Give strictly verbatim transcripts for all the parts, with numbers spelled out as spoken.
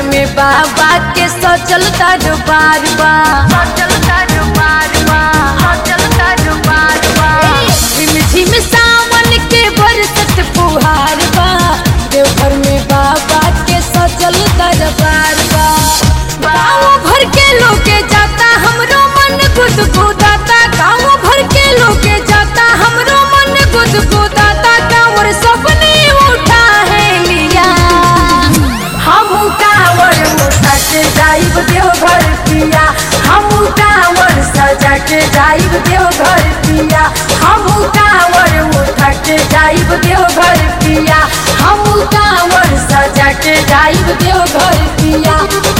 में बाबा के सचल दरबार बा, सचल दरबार बा, सचल दरबार बा। झिम झिम सावन के बरसत फुहार बा, देवघर में बाबा के सचल दरबार बा। गाँव भर के लोग जाता हमरो मन गुदगुदाता, गाँव भर के लोग जाता हमरो मन गुदगुदाता। कांवर सपने उठा है लिया, हम कांवर उठा के जाइब देवघर पिया, हम कांवर सजा के जाइब देवघर पिया, हम कांवर उठा के जाइब देवघर पिया, हम कांवर सजा के जाइब देवघर पिया।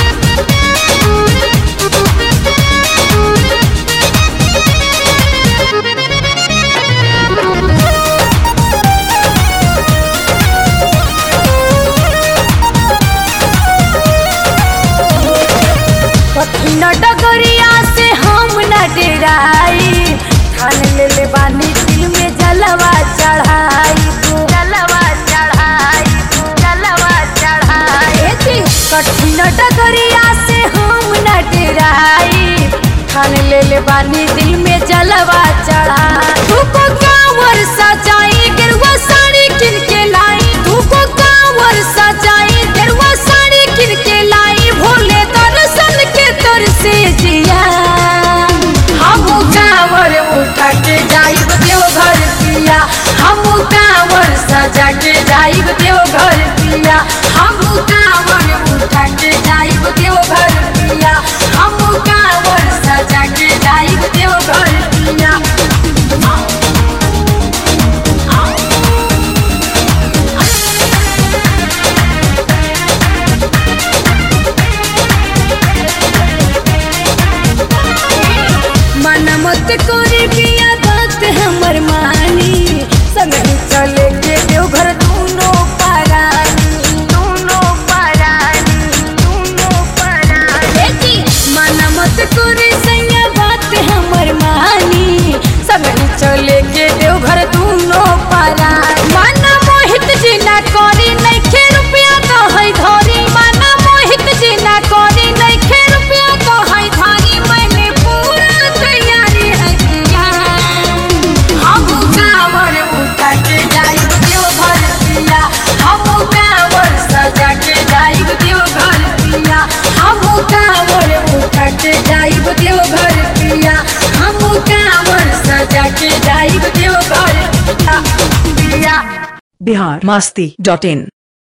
कठिन डगरिया से हम न डराई, ठान ले ले बानी दिल में जलवा चढ़ाई, जलवा चढ़ाई, जलवा चढ़ाई। कठिन डगरिया से हम न डराई, ठान ले ले बानी दिल में जलवा चढ़ाई। धूप कांवर सजाई गेरुआ साड़ी किन के लाई, धूप कांवर सजाई गेरुआ साड़ी किन के लाई। भोले दर्शन के तर से जिया, हम कांवर उठा के जाइब देवघर पिया, हम कांवर सजा के जाइब देवघर पिया, हम कांवर उठा के जाइब देवघर पिया, हम कांवर सजा के जाइब देवघर पिया। मन मत कोरी पिया बात हमर मानी, संग चले के देवघर दोनों परानी, दोनों परानी, दोनों परानी। मन मत कोरी सैया बात हमर मानी, संग चले के देवघर दोनों परानी। मन मोहित जी ना करी नइखे रुपया तो है धरी, मन मोहित जी ना करी नइखे रुपया तो है धरी। मैंने पूरा तैयारी है किया, हम कांवर उठा के जाइब देवघर पिया, हम कांवर सजा के जाइब देवघर पिया, हम कांवर उठा के जाइब देवघर पिया, हम कांवर सजा के जाइब देवघर पिया। बिहार मस्ती डॉट इन।